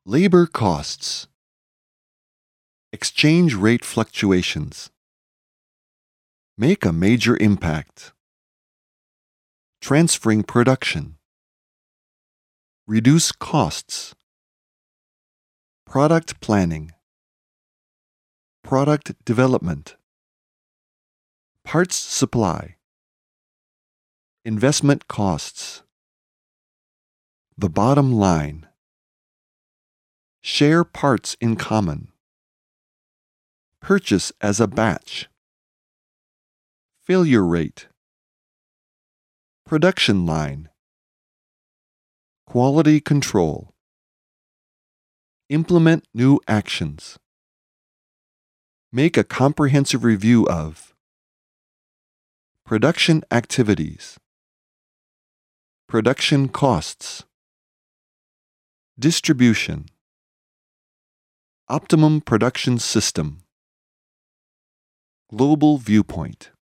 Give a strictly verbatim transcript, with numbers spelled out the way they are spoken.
Labor costs. Exchange rate fluctuations. Make a major impact. Transferring production. Reduce costs. Product planning. Product development. Parts supply. Investment costs. The bottom line. Share parts in common. Purchase as a batch. Failure rate. Production line. Quality control. Implement new actions. Make a comprehensive review of production activities, production costs, distribution, optimum production system, global viewpoint.